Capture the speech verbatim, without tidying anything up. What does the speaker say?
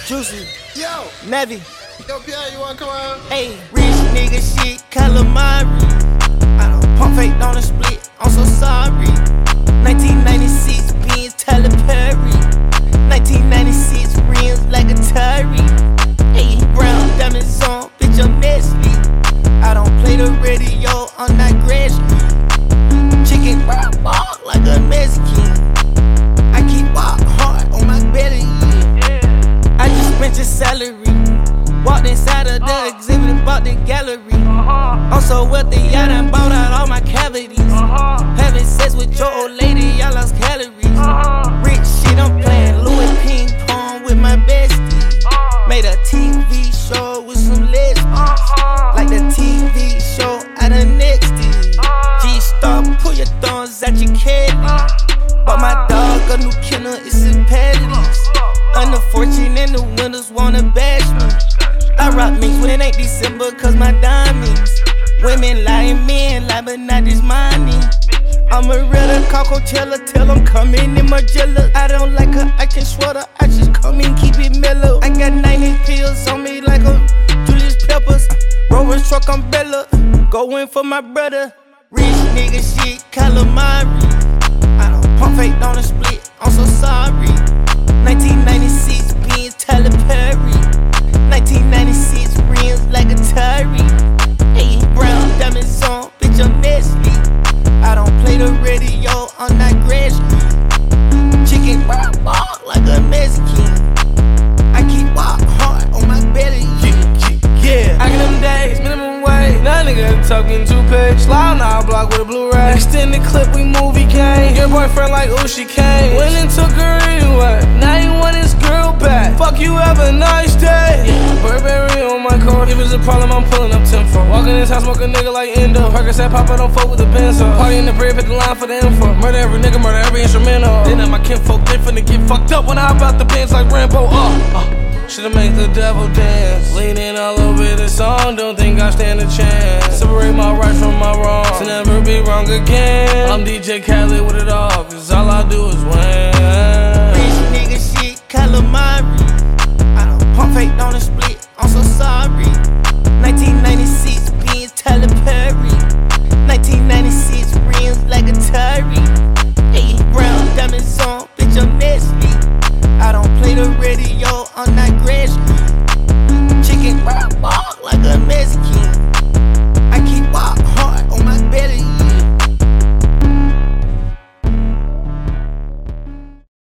Juicy, Yo, Navy, yo, Pierre, you wanna come on? ayy, rich nigga shit, calamari. I don't pump fake on a split, I'm so sorry. nineteen ninety-six Benz Tyler Perry, nineteen ninety-six rims like Atari. Ayy, brown diamonds on, bitch, I'm Nestle. I don't play the radio, I'm not Grand Street. Chicken brown ball like a Mexican. I keep walk hard on my belly. I just spent your salary. Walked inside of the exhibit and bought the gallery. I'm so wealthy, I done bought out all my cavities. Having sex with your old lady, I lost calories. Rich shit, I'm playing Louis ping pong with my bestie. Made a T V show with some lesbians, like the T V show out of Nexty. G-Star, pull your thumbs out your caddy. Bought my dog a new kennel, it's in patties. Under fourteen and the winners wanna bash me. I rock minks when it ain't December cause my diamonds. Women lying, men lie, but not this money. I'm a realer, call Coachella, tell them come in in Margiela. I don't like her, I can sweater, I just come in, keep it mellow. I got ninety pills on me like a Julius Peppers. Rover's truck umbrella, going for my brother. Rich nigga shit, calamari. I don't pump fake on a split, I'm so sorry. nineteen ninety-six Benz Tyler Perry, nineteen ninety-six rims like Atari. Ayy, brown diamonds on, bitch, I'm Nestle. I don't play the radio, I'm not Grand Street. Chicken brown ball like a Mexican. I keep walk hard on my belly. Yeah, I get them days, minimum wage. That nigga talking two page. Slide on our block with a Blu-ray. Extend the clip, we movie game. Your boyfriend like, ooh, she came. Went and took her anyway. Now you want his girl back. Fuck you, have a nice day. Yeah, Burberry on my car. If it's a problem, I'm pulling up tenfold. Walk in this house, smoke a nigga like Endo. Percocet Papa, don't fuck with the Benzo. Party in the bread, pick the line for the info. Murder every nigga, murder every instrumental. Then my kinfolk, they finna get fucked up when I hop out the pants like Rambo. Uh, uh. Shoulda make the devil dance. Leaning all over the song, don't think I stand a chance. Separate my right from my wrong, to never be wrong again. I'm D J Khaled with it all, cause all I do is win.